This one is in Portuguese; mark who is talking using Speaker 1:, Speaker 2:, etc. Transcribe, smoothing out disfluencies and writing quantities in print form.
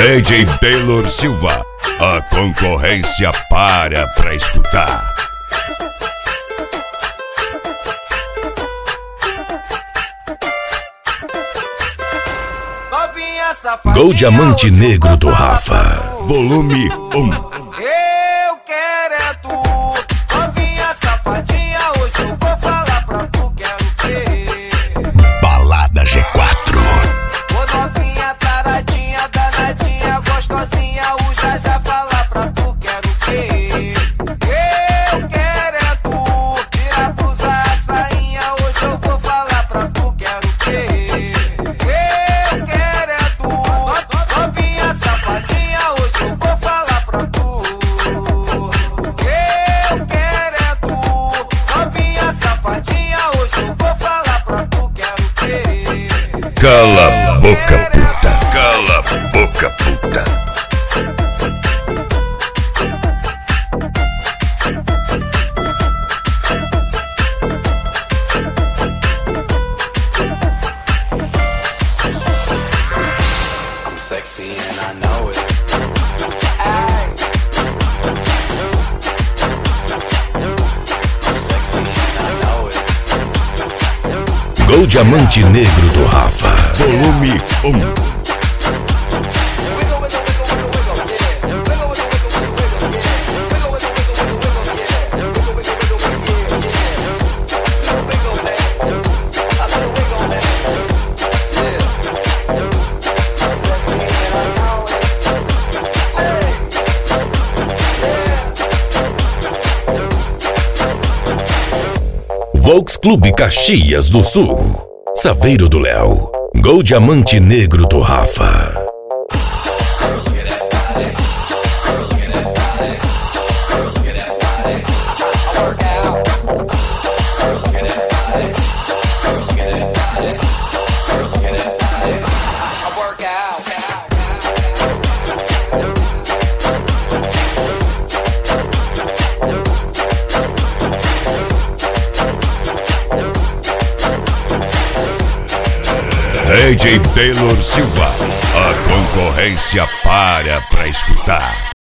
Speaker 1: DJ Taylor Silva, a concorrência para pra escutar.
Speaker 2: Gol Diamante Negro do Rafa.
Speaker 1: Volume 1.
Speaker 3: Eu quero é tu, novinha safadinha. Hoje eu vou falar pra tu, quero ver.
Speaker 2: Balada G4.
Speaker 3: Ô novinha taradinha, danadinha, gostosinha. O já falar pra tu, quero ver. Eu quero é tu, tira a blusa, a sainha. Hoje eu vou falar pra tu, quero ver. Eu quero é tu, novinha safadinha. Hoje eu vou falar pra tu. Eu quero é tu, novinha safadinha. Hoje eu vou falar pra tu, quero ver.
Speaker 1: Cala a boca, puta. Cala a boca, puta.
Speaker 3: I'm sexy and I know it. I'm sexy and I know it.
Speaker 2: Gol Diamante Negro do Rafa.
Speaker 1: Volume 1.
Speaker 2: Volks Clube Caxias do Sul. Saveiro do Léo. Gol Diamante Negro do Rafa.
Speaker 1: DJ Taylor Silva, a concorrência para pra escutar.